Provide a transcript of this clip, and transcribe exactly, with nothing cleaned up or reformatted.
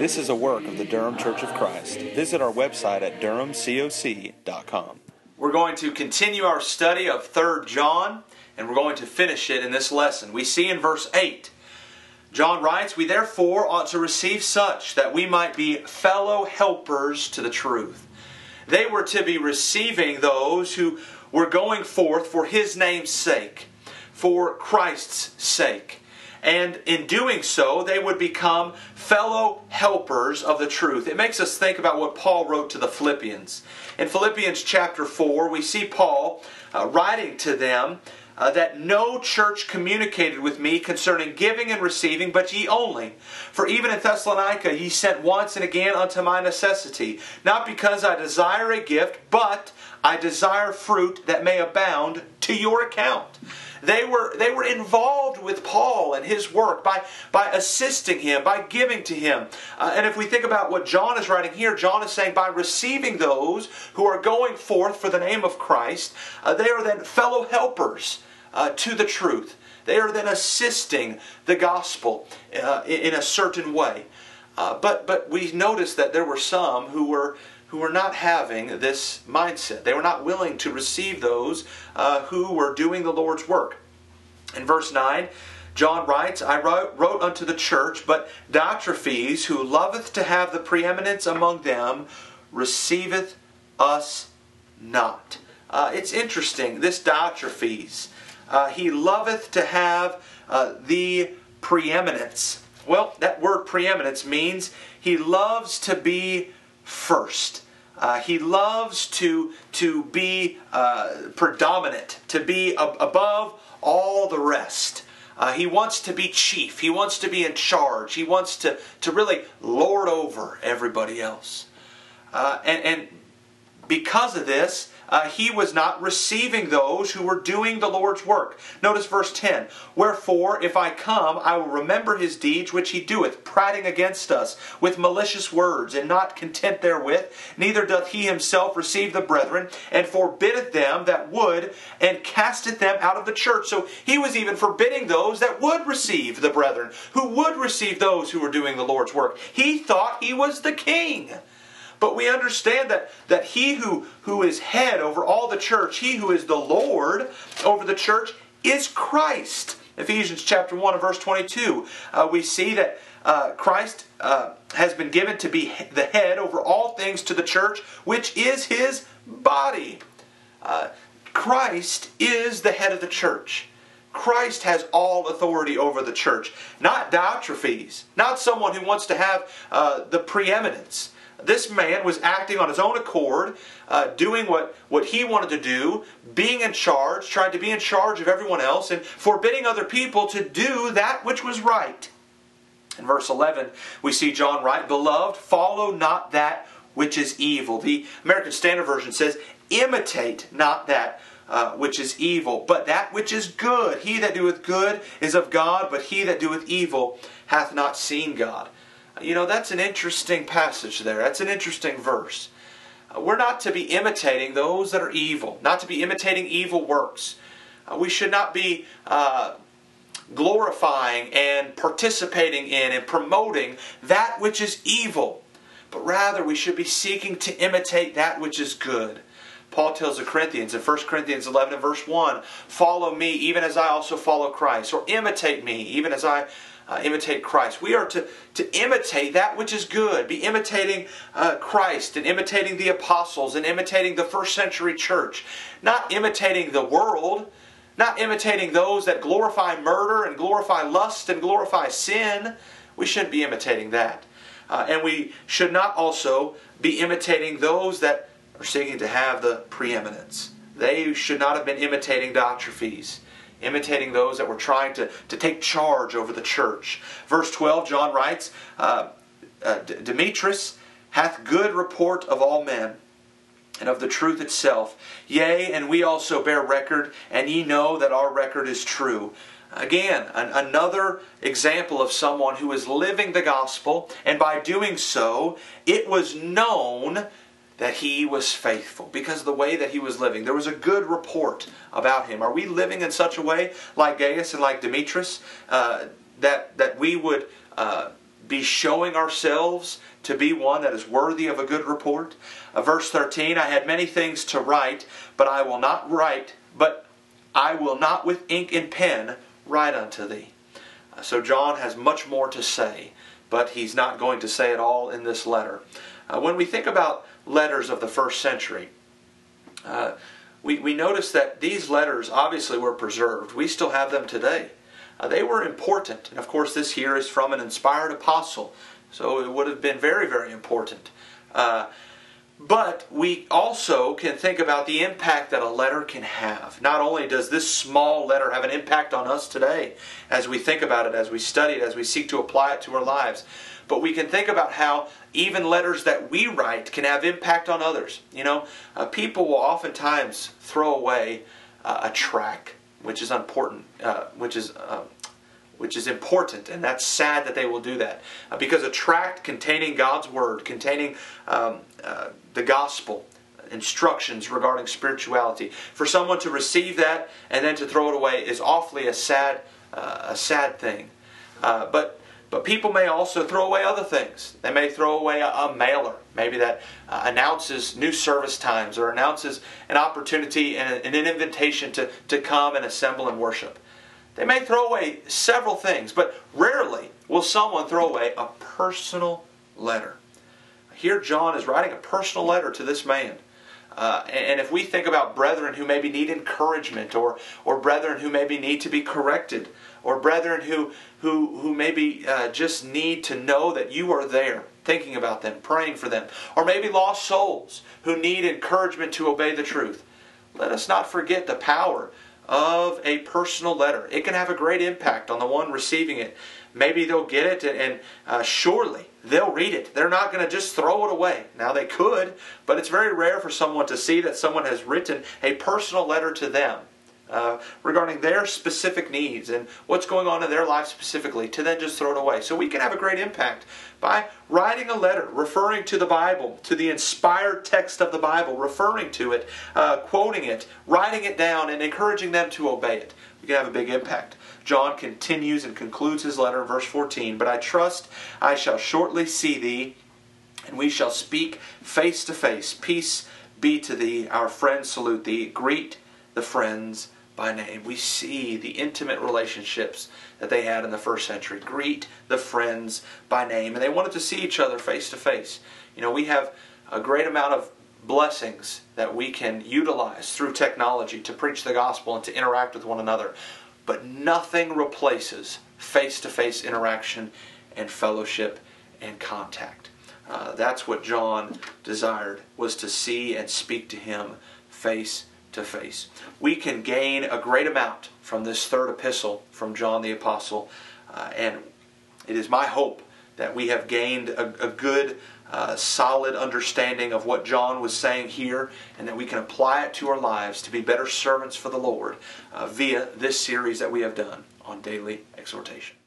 This is a work of the Durham Church of Christ. Visit our website at durham coc dot com. We're going to continue our study of Third John, and we're going to finish it in this lesson. We see in verse eight, John writes, "We therefore ought to receive such, that we might be fellow helpers to the truth." They were to be receiving those who were going forth for His name's sake, for Christ's sake. And in doing so, they would become fellow helpers of the truth. It makes us think about what Paul wrote to the Philippians. In Philippians chapter four, we see Paul uh, writing to them uh, that no church communicated with me concerning giving and receiving, but ye only. For even in Thessalonica ye sent once and again unto my necessity, not because I desire a gift, but I desire fruit that may abound to your account. They were, they were involved with Paul and his work by, by assisting him, by giving to him. Uh, and if we think about what John is writing here, John is saying by receiving those who are going forth for the name of Christ, uh, they are then fellow helpers uh, to the truth. They are then assisting the gospel uh, in a certain way. Uh, but, but we notice that there were some who were who were not having this mindset. They were not willing to receive those uh, who were doing the Lord's work. In verse nine, John writes, "I wrote, wrote unto the church, but Diotrephes, who loveth to have the preeminence among them, receiveth us not." Uh, it's interesting, this Diotrephes, uh, he loveth to have uh, the preeminence. Well, that word preeminence means he loves to be first. Uh, he loves to, to be uh, predominant, to be ab- above all the rest. Uh, he wants to be chief. He wants to be in charge. He wants to, to really lord over everybody else. Uh, and, and because of this, Uh, he was not receiving those who were doing the Lord's work. Notice verse ten. "Wherefore, if I come, I will remember his deeds which he doeth, prating against us with malicious words, and not content therewith. Neither doth he himself receive the brethren, and forbiddeth them that would, and casteth them out of the church." So he was even forbidding those that would receive the brethren, who would receive those who were doing the Lord's work. He thought he was the king. But we understand that, that he who, who is head over all the church, he who is the Lord over the church, is Christ. Ephesians chapter one and verse twenty-two, uh, we see that uh, Christ uh, has been given to be the head over all things to the church, which is His body. Uh, Christ is the head of the church. Christ has all authority over the church. Not Diotrephes, not someone who wants to have uh, the preeminence. This man was acting on his own accord, uh, doing what, what he wanted to do, being in charge, trying to be in charge of everyone else, and forbidding other people to do that which was right. In verse eleven, we see John write, "Beloved, follow not that which is evil." The American Standard Version says, "Imitate not that uh, which is evil, but that which is good. He that doeth good is of God, but he that doeth evil hath not seen God." You know, that's an interesting passage there. That's an interesting verse. Uh, we're not to be imitating those that are evil, not to be imitating evil works. Uh, we should not be uh, glorifying and participating in and promoting that which is evil, but rather we should be seeking to imitate that which is good. Paul tells the Corinthians in First Corinthians eleven and verse one, "Follow me even as I also follow Christ," or imitate me even as I Uh, imitate Christ. We are to, to imitate that which is good. Be imitating uh, Christ and imitating the apostles and imitating the first century church. Not imitating the world. Not imitating those that glorify murder and glorify lust and glorify sin. We shouldn't be imitating that. Uh, and we should not also be imitating those that are seeking to have the preeminence. They should not have been imitating Diotrephes, imitating those that were trying to, to take charge over the church. Verse twelve, John writes, uh, uh, Demetrius hath good report of all men, and of the truth itself. Yea, and we also bear record, and ye know that our record is true. Again, an, another example of someone who is living the gospel, and by doing so, it was known that he was faithful because of the way that he was living. There was a good report about him. Are we living in such a way, like Gaius and like Demetrius, uh, that, that we would uh, be showing ourselves to be one that is worthy of a good report? Uh, verse thirteen, I had many things to write, but I will not write, but I will not with ink and pen write unto thee. Uh, so John has much more to say, but he's not going to say it all in this letter. Uh, when we think about letters of the first century, uh, we, we notice that these letters obviously were preserved. We still have them today. Uh, they were important. And of course this here is from an inspired apostle. So it would have been very, very important. Uh, but we also can think about the impact that a letter can have. Not only does this small letter have an impact on us today as we think about it, as we study it, as we seek to apply it to our lives, but we can think about how even letters that we write can have impact on others. You know, uh, people will oftentimes throw away uh, a tract, which is important, uh, which is uh, which is important, and that's sad that they will do that, uh, because a tract containing God's Word, containing um, uh, the gospel, instructions regarding spirituality, for someone to receive that and then to throw it away is awfully a sad, uh, a sad thing. Uh, but But people may also throw away other things. They may throw away a, a mailer, maybe that uh, announces new service times or announces an opportunity and, a, and an invitation to, to come and assemble and worship. They may throw away several things, but rarely will someone throw away a personal letter. Here John is writing a personal letter to this man. Uh, and if we think about brethren who maybe need encouragement, or or brethren who maybe need to be corrected, or brethren who who who maybe uh, just need to know that you are there, thinking about them, praying for them, or maybe lost souls who need encouragement to obey the truth, let us not forget the power of a personal letter. It can have a great impact on the one receiving it. Maybe they'll get it and, and uh, surely they'll read it. They're not going to just throw it away. Now they could, but it's very rare for someone to see that someone has written a personal letter to them uh, regarding their specific needs and what's going on in their life specifically, to then just throw it away. So we can have a great impact by writing a letter, referring to the Bible, to the inspired text of the Bible, referring to it, uh, quoting it, writing it down, and encouraging them to obey it. We can have a big impact. John continues and concludes his letter in verse fourteen. But I trust I shall shortly see thee, and we shall speak face to face. Peace be to thee. Our friends salute thee. Greet the friends by name. We see the intimate relationships that they had in the first century. Greet the friends by name. And they wanted to see each other face to face. You know, we have a great amount of blessings that we can utilize through technology to preach the gospel and to interact with one another. But nothing replaces face-to-face interaction and fellowship and contact. Uh, that's what John desired, was to see and speak to him face to face. We can gain a great amount from this third epistle from John the Apostle, uh, and it is my hope that we have gained a, a good, uh, solid understanding of what John was saying here, and that we can apply it to our lives to be better servants for the Lord uh, via this series that we have done on daily exhortation.